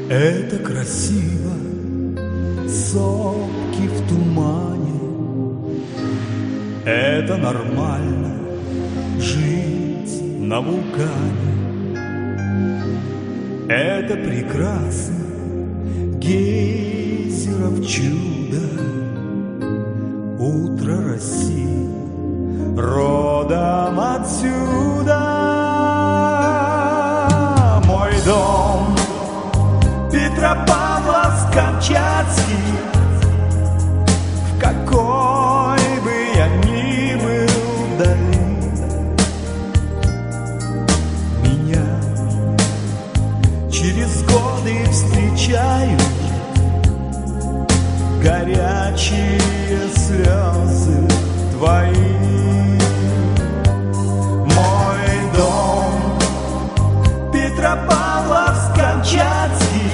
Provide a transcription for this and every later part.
Это красиво, сопки в тумане. Это нормально жить на вулкане. Это прекрасно, гейзеров чудо. Утро России родом отсюда. Мой дом Петропавловск-Камчатский, в какой бы я ни был вдали, меня через годы встречают горячие слезы твои. Мой дом Петропавловск-Камчатский,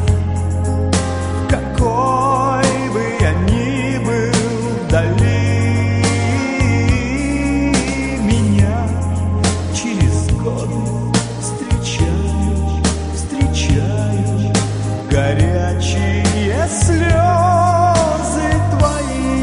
в какой бы я ни был вдали, меня через годы встречают горячие слезы твои.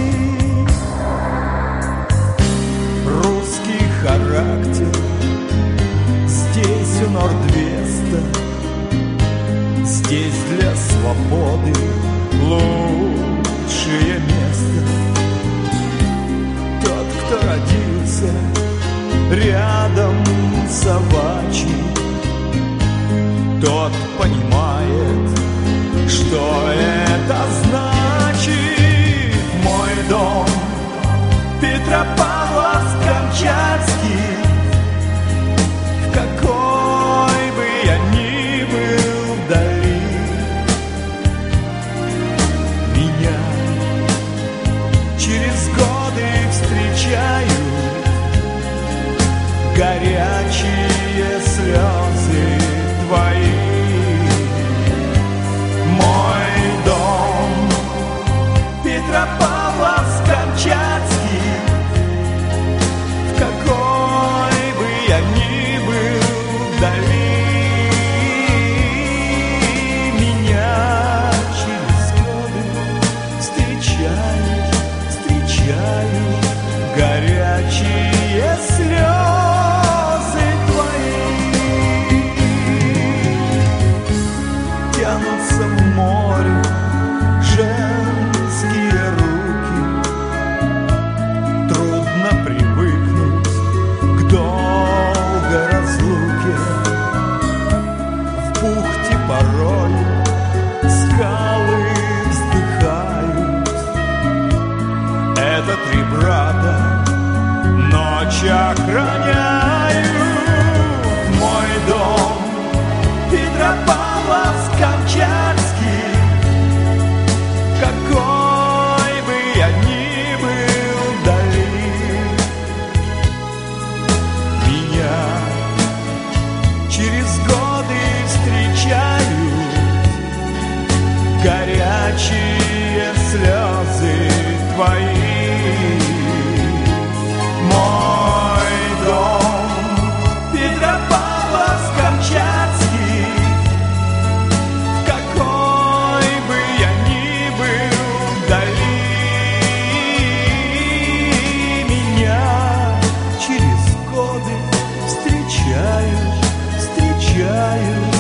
Русский характер здесь у Норд-Веста, здесь для свободы лучшее место. Тот, кто родился рядом с Авачи, тот понимает, что это значит. Мой дом Петропавловск-Камчатский, в какой бы я ни был вдали, меня через годы встречают горячие слезы твои. Мой дом Петропавловск-Камчатский, в какой бы я ни был вдали, меня через годы встречают горячие слезы твои. Тянутся в море женские руки, трудно привыкнуть к долгой разлуке. В бухте порой скалы вздыхают. Это три брата ночь охраняют. Мой дом Петропавловск-Камчатский, какой бы я ни был вдали, меня через годы встречают горячие слезы твои. Мой дом Петропавловск-Камчатский, в какой бы я ни был вдали, меня через годы встречают